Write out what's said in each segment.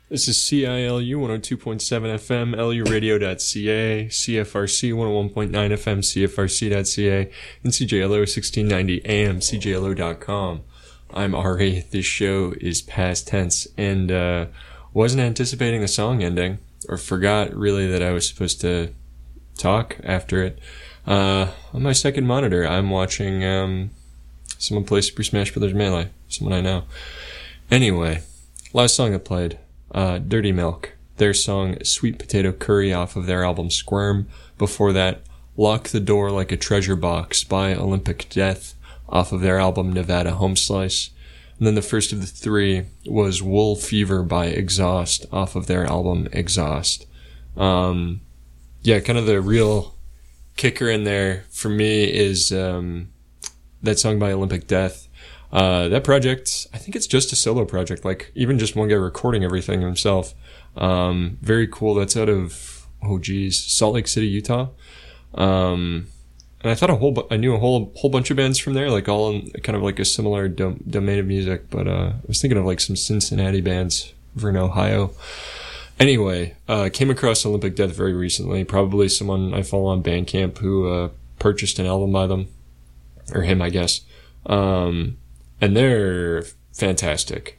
This is CILU 102.7 FM, luradio.ca, CFRC 101.9 FM, CFRC.ca, and CJLO 1690 AM, CJLO.com. I'm Ari. This show is past tense, and wasn't anticipating the song ending, or forgot really that I was supposed to talk after it. On my second monitor, I'm watching someone play Super Smash Bros. Melee, someone I know. Anyway, last song I played, Dirty Milk, their song Sweet Potato Curry off of their album Squirm. Before that, Lock the Door Like a Treasure Box by Olympic Death off of their album Nevada Home Slice. And then the first of the three was Wool Fever by Exhaust off of their album Exhaust. Kind of the real kicker in there for me is that song by Olympic Death. That project, I think it's just a solo project, like even just one guy recording everything himself. Very cool. That's out of, Salt Lake City, Utah. And I thought I knew a whole bunch of bands from there, like all in kind of like a similar domain of music, but I was thinking of like some Cincinnati bands over in Ohio. Anyway, came across Olympic Death very recently, probably someone I follow on Bandcamp who purchased an album by them, or him, I guess. And they're fantastic.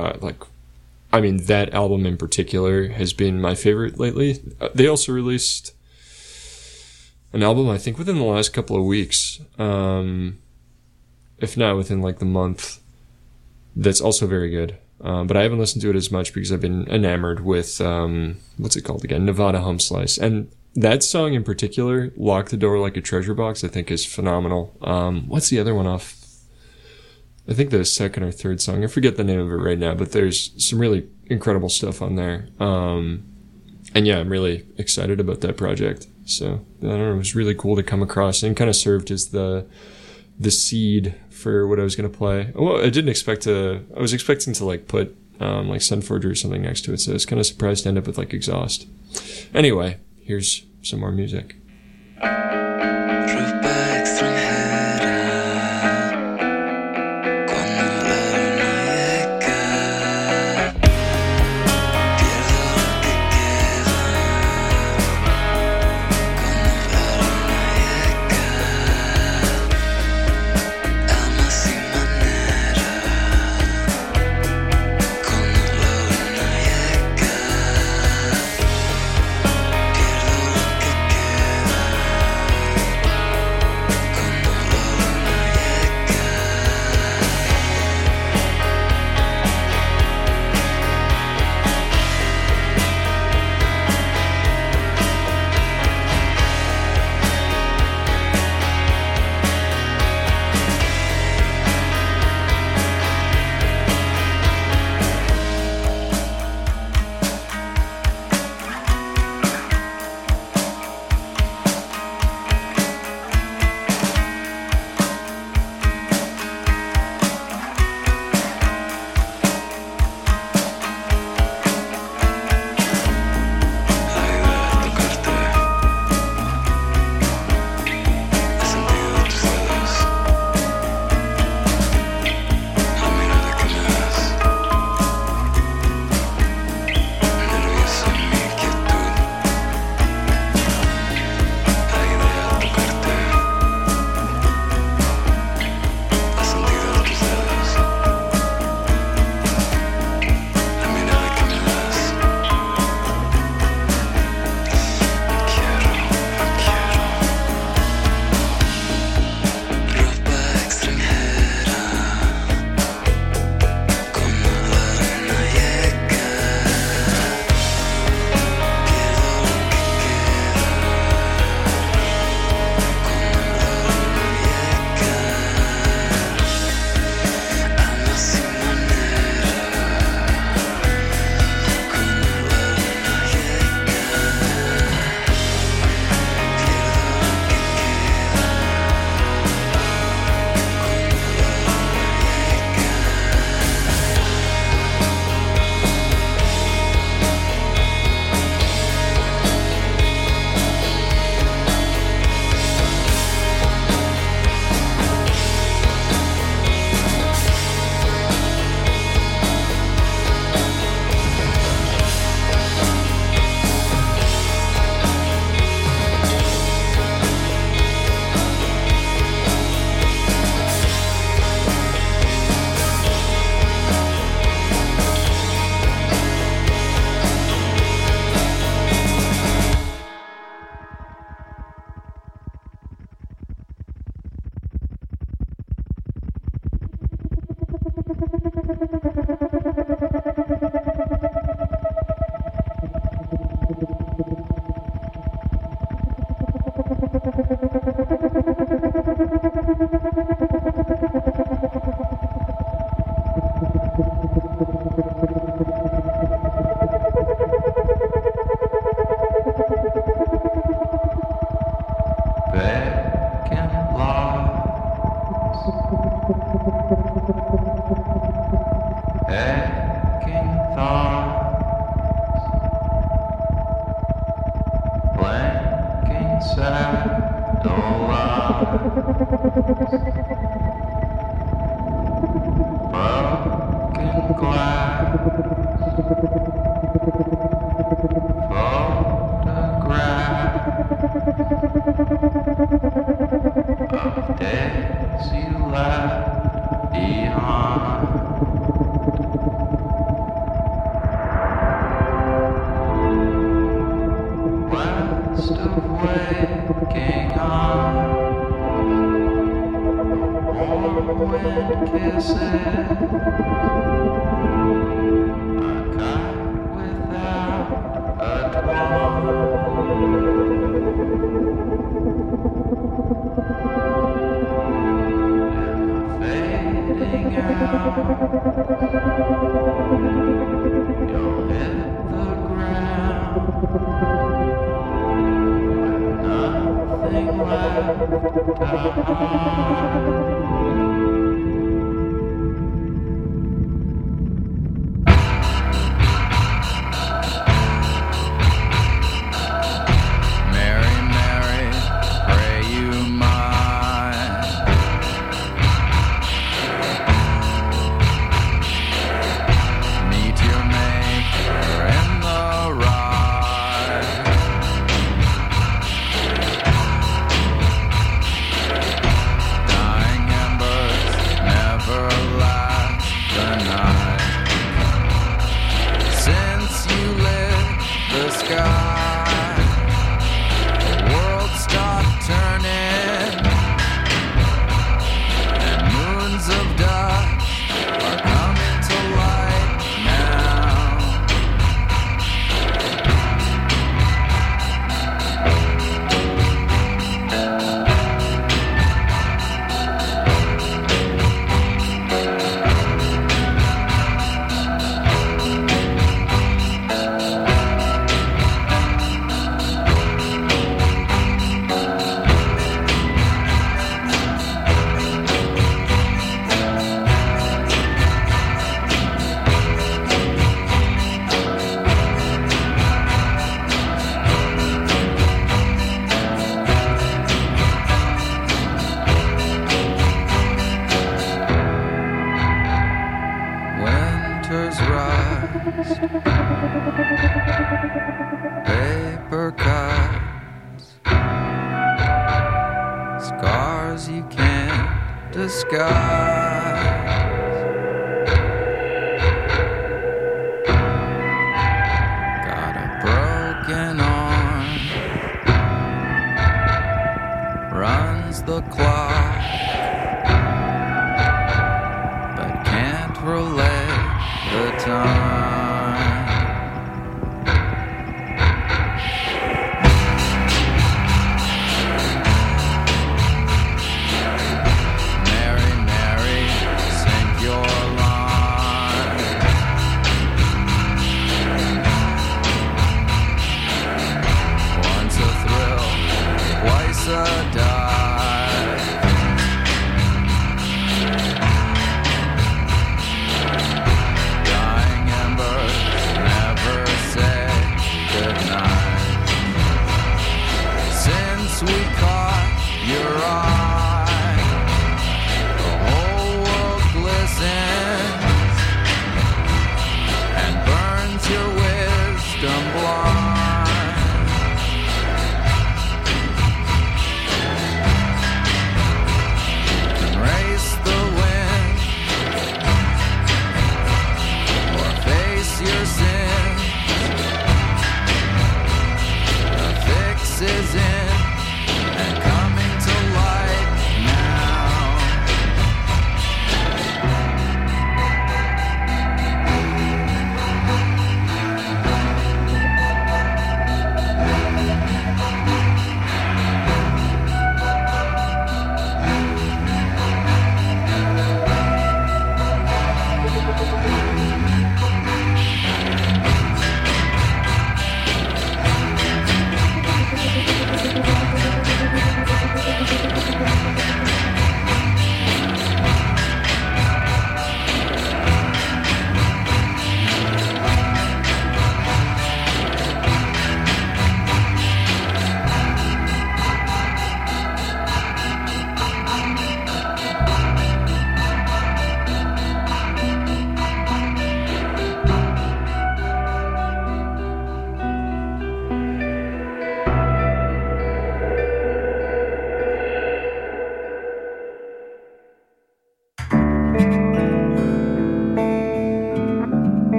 That album in particular has been my favorite lately. They also released an album, I think, within the last couple of weeks. If not within like the month. That's also very good. But I haven't listened to it as much because I've been enamored with, what's it called again? Nevada Home Slice. And that song in particular, Lock the Door Like a Treasure Box, I think is phenomenal. What's the other one off? I think the second or third song. I forget the name of it right now, but there's some really incredible stuff on there. I'm really excited about that project. So, I don't know, it was really cool to come across and kind of served as the seed for what I was going to play. Well, I was expecting to like put like Sunforger or something next to it, so I was kind of surprised to end up with like Exhaust. Anyway, here's some more music. Pierdo lo que queda.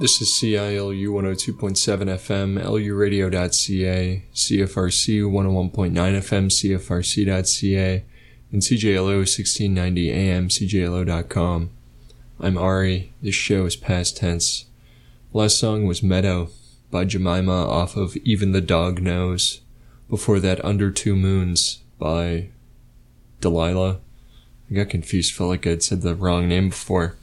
This is CILU 102.7 FM, luradio.ca, CFRC 101.9 FM, CFRC.ca, and CJLO 1690 AM, CJLO.com. I'm Ari. This show is past tense. Last song was Meadow by Jemima off of Even the Dog Knows. Before that, Under Two Moons by Delilah. I got confused, felt like I'd said the wrong name before.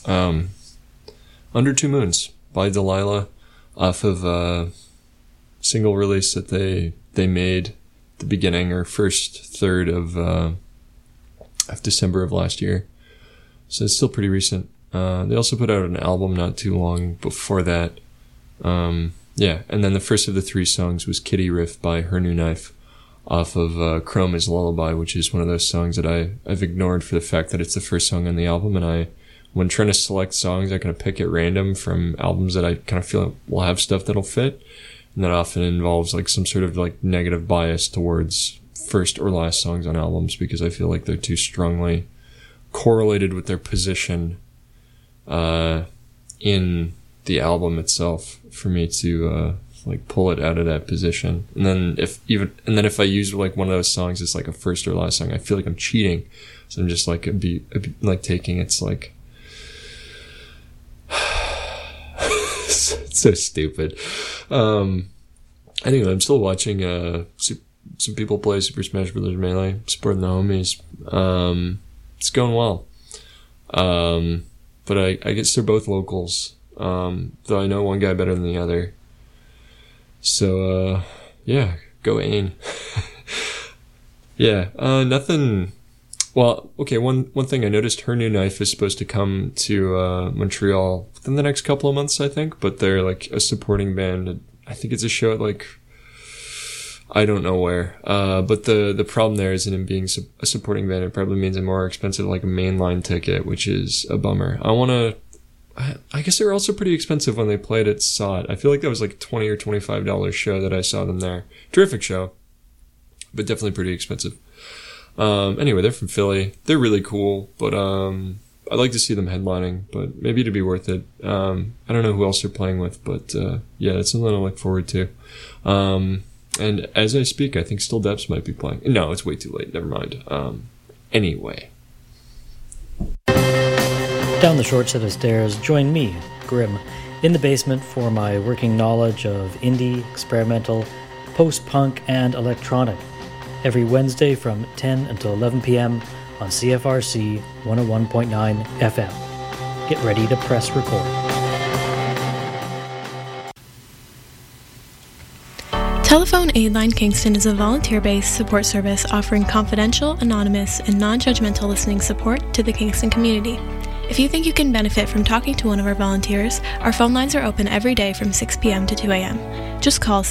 Under Two Moons by Delilah off of a single release that they made at the beginning or first third of December of last year. So it's still pretty recent. They also put out an album not too long before that. And then the first of the three songs was Kitty Riff by Her New Knife off of Chrome is Lullaby, which is one of those songs that I've ignored for the fact that it's the first song on the album, and when trying to select songs, I kind of pick at random from albums that I kind of feel will have stuff that'll fit. And that often involves like some sort of like negative bias towards first or last songs on albums because I feel like they're too strongly correlated with their position in the album itself for me to like pull it out of that position. And then if I use like one of those songs as like a first or last song, I feel like I'm cheating. So I'm just like it'd be like taking its like it's so stupid. Anyway, I'm still watching some people play Super Smash Bros. Melee, supporting the homies. It's going well. But I guess they're both locals. Though I know one guy better than the other. So, yeah, go Ain. Yeah, nothing. Well, okay, one thing I noticed, Her New Knife is supposed to come to Montreal within the next couple of months, I think, but they're like a supporting band. I think it's a show at like, I don't know where. But the problem there is in it being a supporting band, it probably means a more expensive like a mainline ticket, which is a bummer. I guess they were also pretty expensive when they played at Sot. I feel like that was like $20 or $25 show that I saw them there. Terrific show, but definitely pretty expensive. Anyway, they're from Philly. They're really cool, but I'd like to see them headlining, but maybe it'd be worth it. I don't know who else they're playing with, but yeah, it's something I look forward to. And as I speak, I think Still Depths might be playing. No, it's way too late. Never mind. Anyway. Down the short set of stairs, join me, Grim, in the basement for my working knowledge of indie, experimental, post-punk, and electronic. Every Wednesday from 10 until 11 p.m. on CFRC 101.9 FM. Get ready to press record. Telephone Aidline Kingston is a volunteer-based support service offering confidential, anonymous, and non-judgmental listening support to the Kingston community. If you think you can benefit from talking to one of our volunteers, our phone lines are open every day from 6 p.m. to 2 a.m. Just call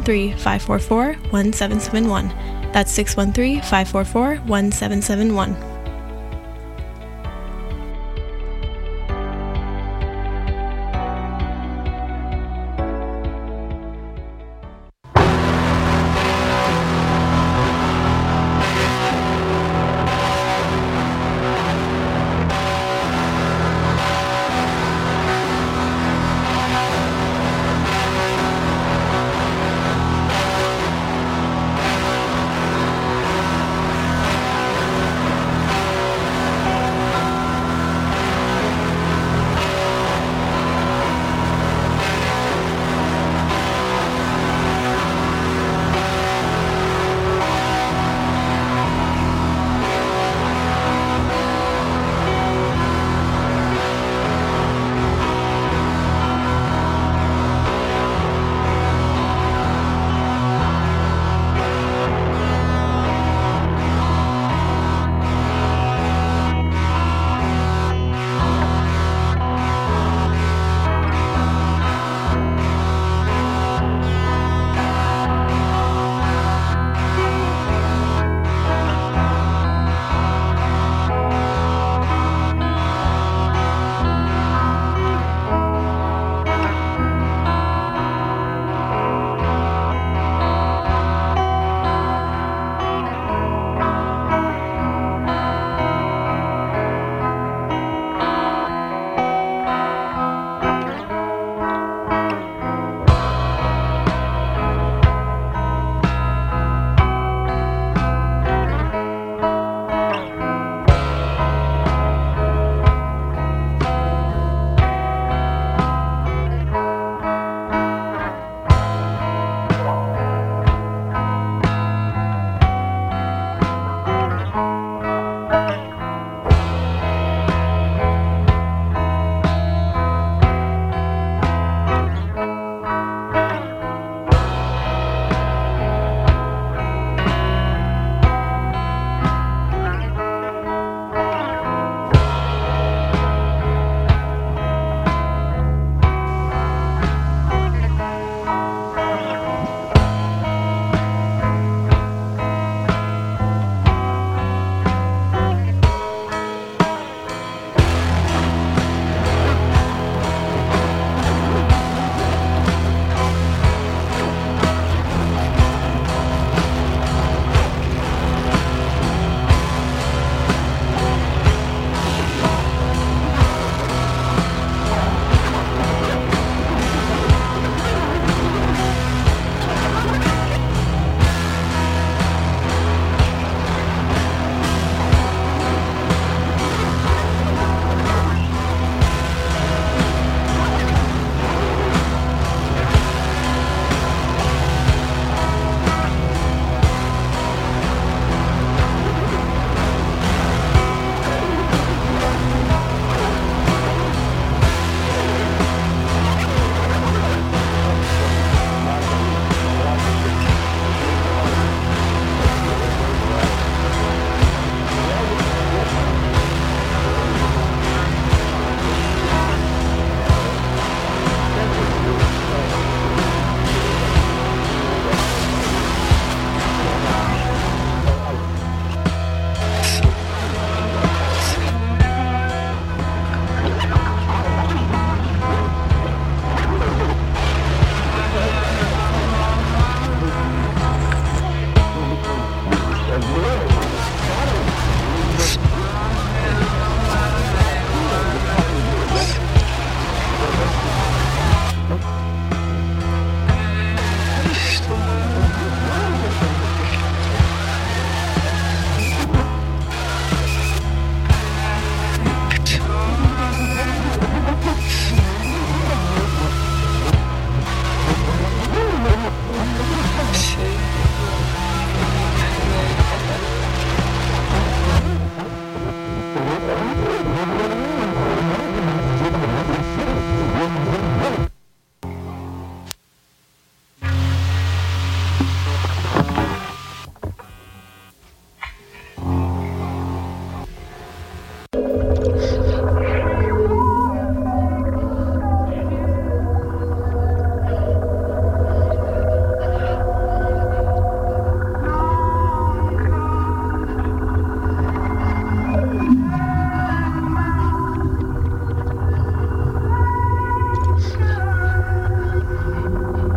613-544-1771. That's 613-544-1771.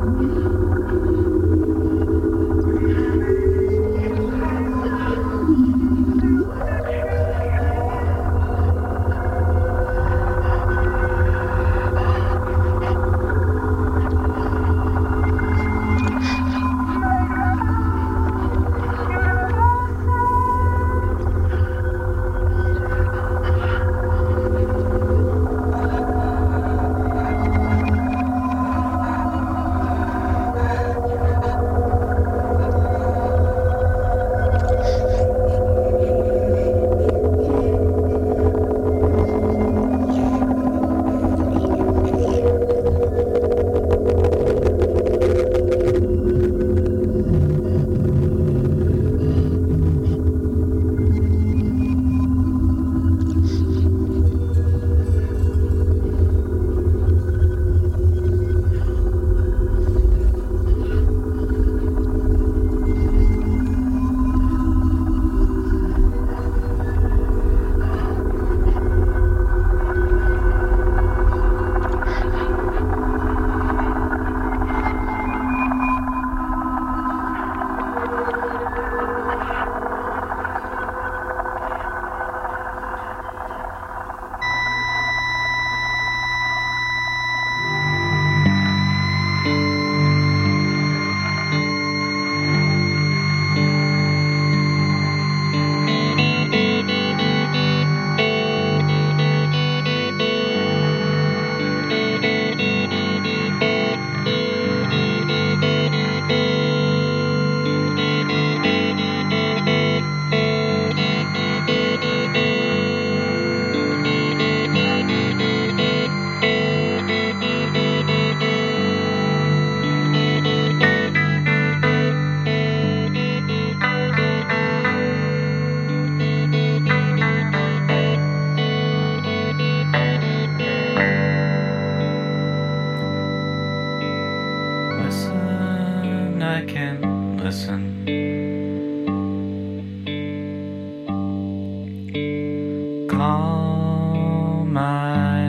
calm, I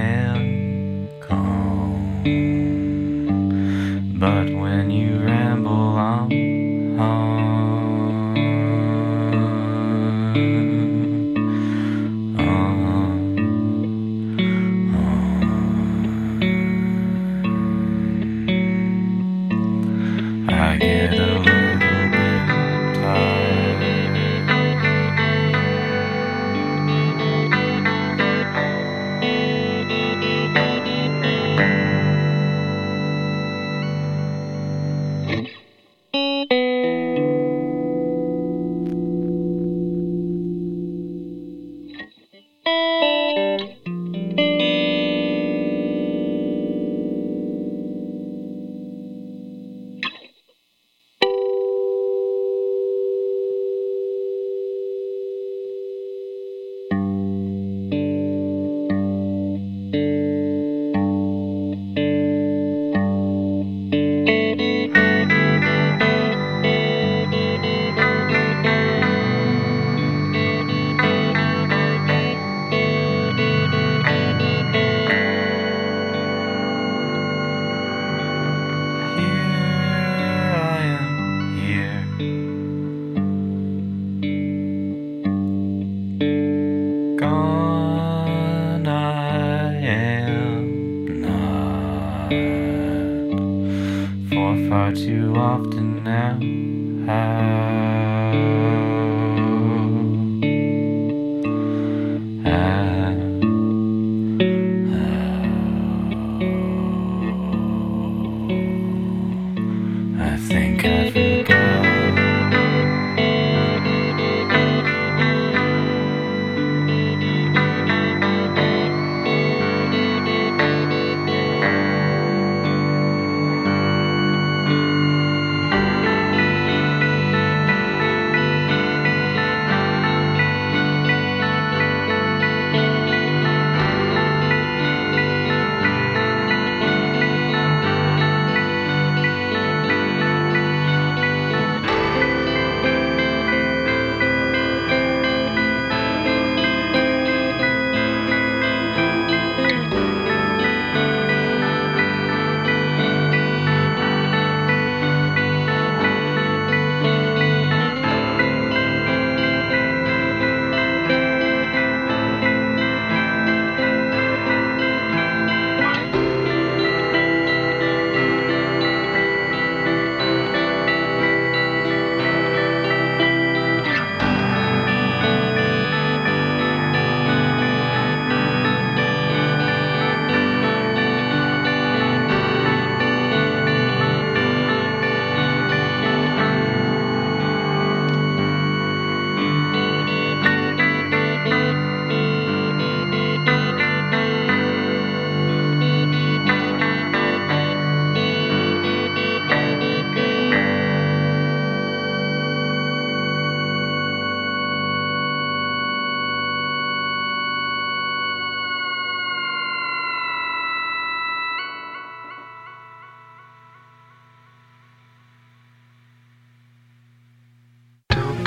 am calm. But when you ramble on, I get a little bit tired. Gone I am not, for far too often now I think I forgot.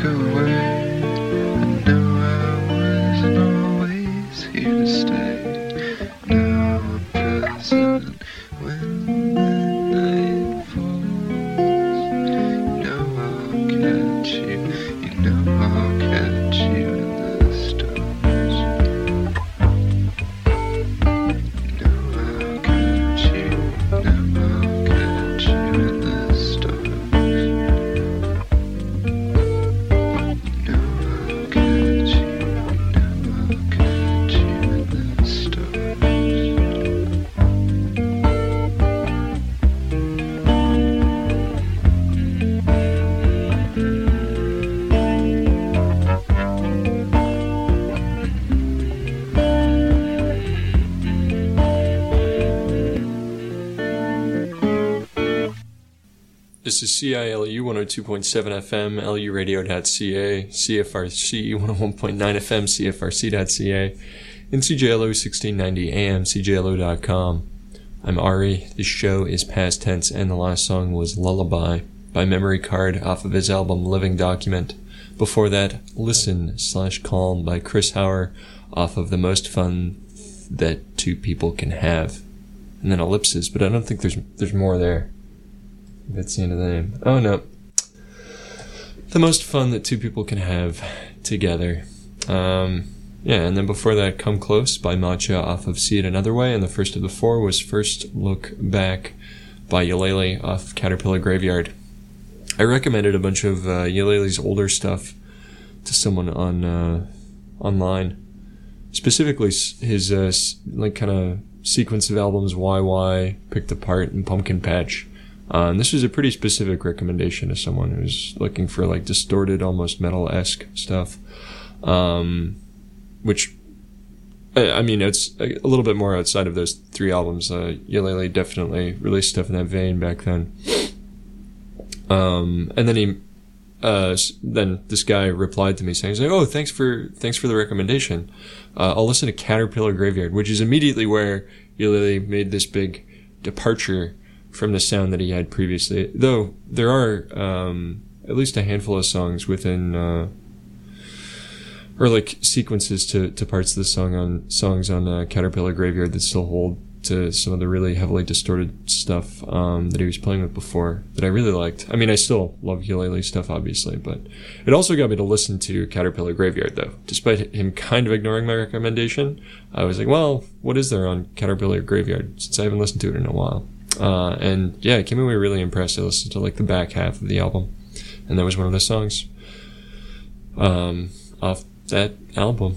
go away. I know I wasn't always here to stay. Now I'm present when the night falls. You know I'll catch you. You know I'll catch you in the stars. You know I'll catch you. You know I'll catch you in the stars. This is CILU 102.7 FM, luradio.ca, CFRC 101.9 FM, CFRC.ca, and CJLO 1690 AM, CJLO.com. I'm Ari. This show is past tense, and the last song was Lullaby by Memory Card off of his album Living Document. Before that, Listen/Calm by Chris Hauer off of The Most Fun That Two People Can Have. And then Ellipses, but I don't think there's more there. That's the end of the name. Oh no. The Most Fun That Two People Can Have Together. Yeah, and then before that, Come Close by Matcha off of See It Another Way, and the first of the four was First Look Back by Eulalie off Caterpillar Graveyard. I recommended a bunch of Eulalie's older stuff to someone on online. Specifically his kind of sequence of albums YY, Picked Apart, and Pumpkin Patch. And this was a pretty specific recommendation to someone who's looking for like distorted, almost metal-esque stuff. Which, I mean, it's a little bit more outside of those three albums. Eulalie definitely released stuff in that vein back then. And then then this guy replied to me saying, "Oh, thanks for the recommendation. I'll listen to Caterpillar Graveyard," which is immediately where Eulalie made this big departure from the sound that he had previously. Though there are at least a handful of songs within, or like sequences to parts of the songs on Caterpillar Graveyard that still hold to some of the really heavily distorted stuff that he was playing with before that I really liked. I mean, I still love Eulalie stuff, obviously, but it also got me to listen to Caterpillar Graveyard, though. Despite him kind of ignoring my recommendation, I was like, well, what is there on Caterpillar Graveyard, since I haven't listened to it in a while? And yeah, I came away really impressed. I listened to like the back half of the album, and that was one of the songs off that album.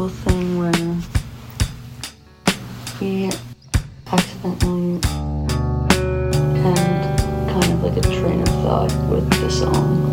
usual thing where we accidentally end kind of like a train of thought with the song.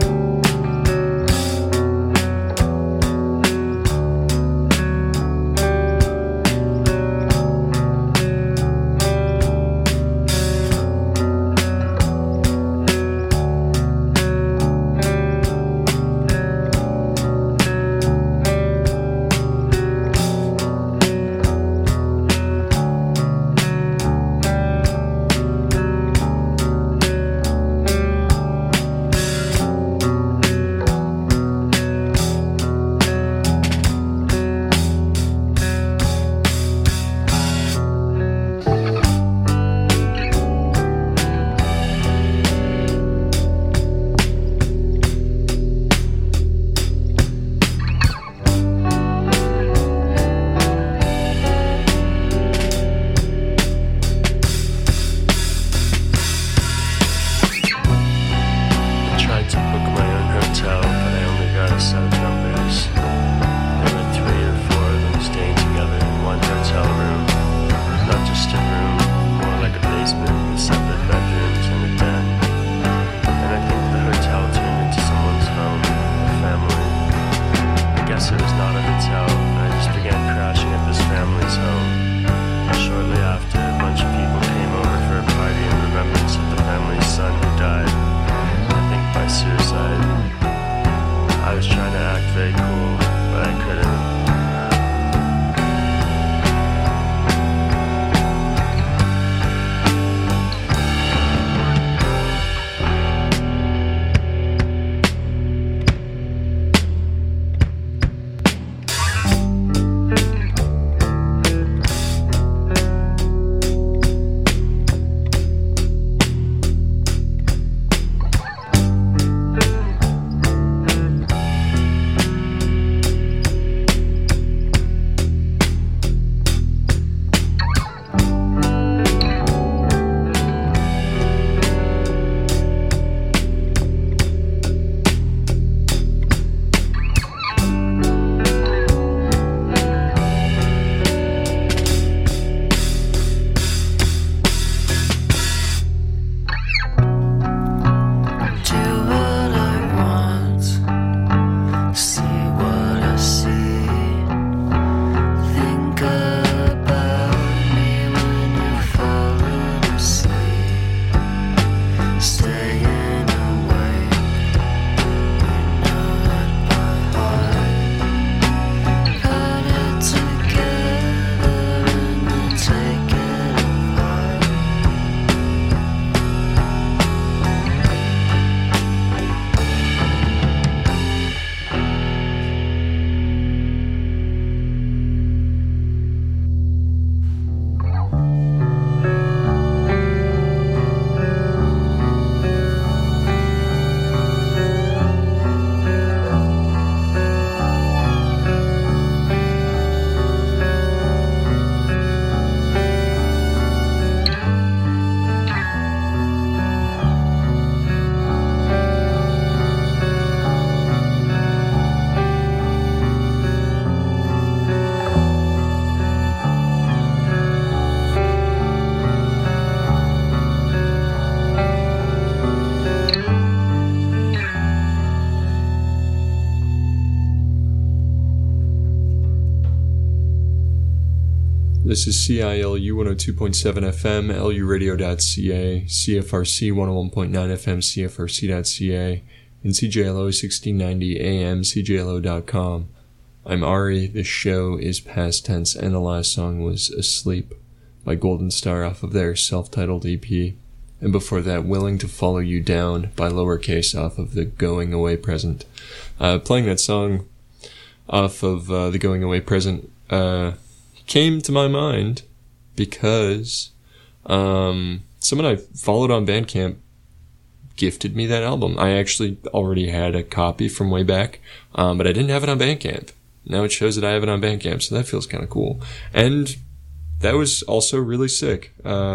This is CILU 102.7 FM, luradio.ca, CFRC 101.9 FM, CFRC.ca, and CJLO 1690 AM, CJLO.com. I'm Ari, the show is past tense, and the last song was Asleep by Golden Star off of their self-titled EP. And before that, Willing to Follow You Down by Lowercase off of the Going Away Present. Playing that song off of the Going Away Present came to my mind because someone I followed on Bandcamp gifted me that album. I actually already had a copy from way back, but I didn't have it on Bandcamp. Now it shows that I have it on Bandcamp, so that feels kind of cool. And that was also really sick.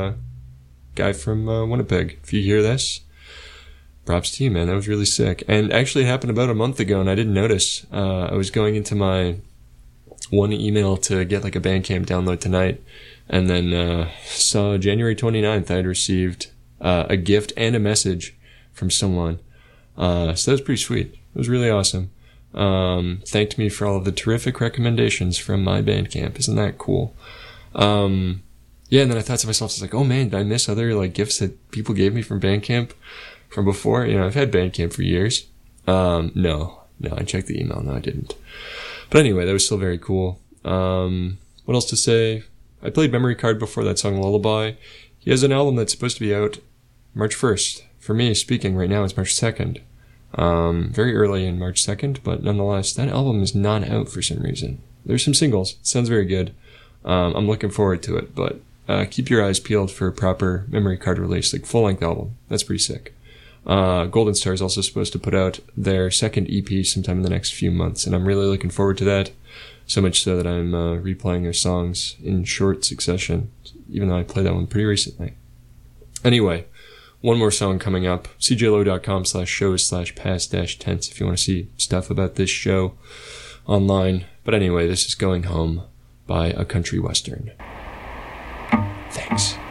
Guy from Winnipeg, if you hear this, props to you, man. That was really sick. And actually it happened about a month ago, and I didn't notice. I was going into my one email to get like a Bandcamp download tonight, and then saw January 29th I had received a gift and a message from someone. So that was pretty sweet. It was really awesome. Thanked me for all of the terrific recommendations from my Bandcamp. Isn't that cool? Yeah, and then I thought to myself, I was like, oh man, did I miss other like gifts that people gave me from Bandcamp from before? You know, I've had Bandcamp for years. No, I checked the email. No, I didn't. But anyway, that was still very cool. What else to say? I played Memory Card before, that song Lullaby. He has an album that's supposed to be out March 1st. For me, speaking right now, it's March 2nd. Very early in March 2nd, but nonetheless, that album is not out for some reason. There's some singles. It sounds very good. I'm looking forward to it, but keep your eyes peeled for a proper Memory Card release, like full-length album. That's pretty sick. Golden Star is also supposed to put out their second EP sometime in the next few months, and I'm really looking forward to that. So much so that I'm replaying their songs in short succession, even though I played that one pretty recently. Anyway, one more song coming up, cjlo.com/shows/past-tense if you want to see stuff about this show online. But anyway, this is Going Home by A Country Western. Thanks.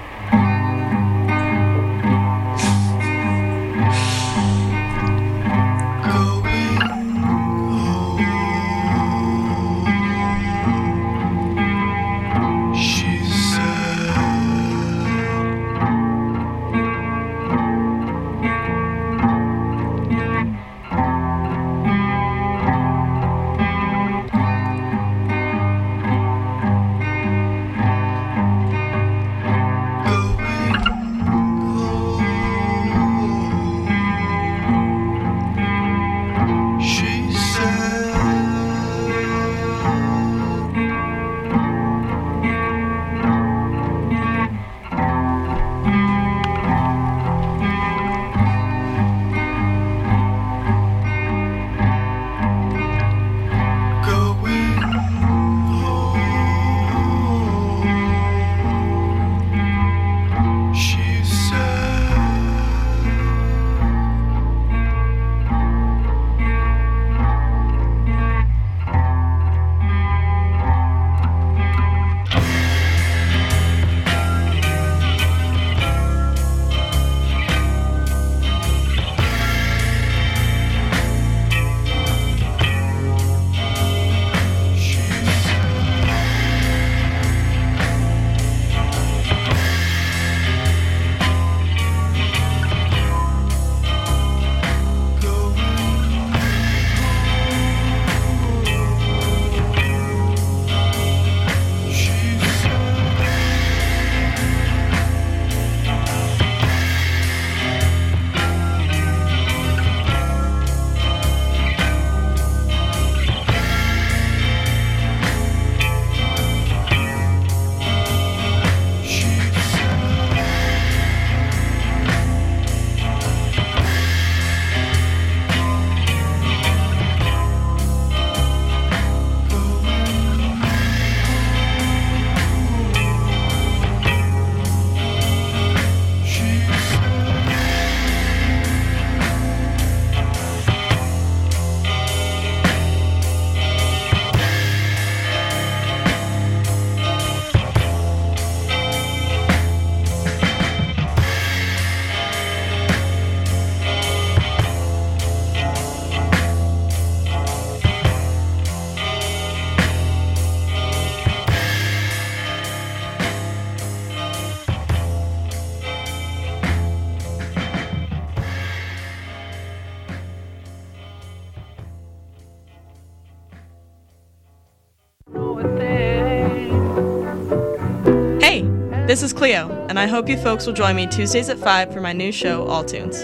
This is Cleo, and I hope you folks will join me Tuesdays at 5 for my new show, All Tunes.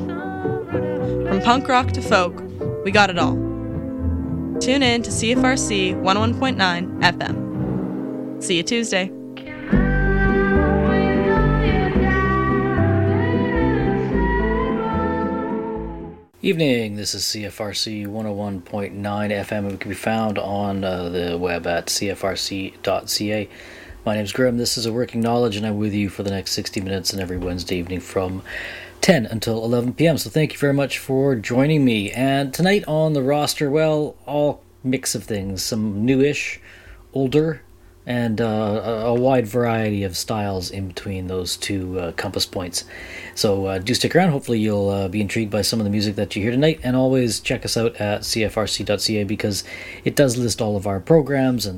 From punk rock to folk, we got it all. Tune in to CFRC 101.9 FM. See you Tuesday. Evening, this is CFRC 101.9 FM. It can be found on the web at cfrc.ca. My name's Grim. This is A Working Knowledge, and I'm with you for the next 60 minutes and every Wednesday evening from 10 until 11 p.m. So thank you very much for joining me. And tonight on the roster, well, all mix of things, some newish, older, and a wide variety of styles in between those two compass points. So do stick around. Hopefully you'll be intrigued by some of the music that you hear tonight, and always check us out at cfrc.ca because it does list all of our programs and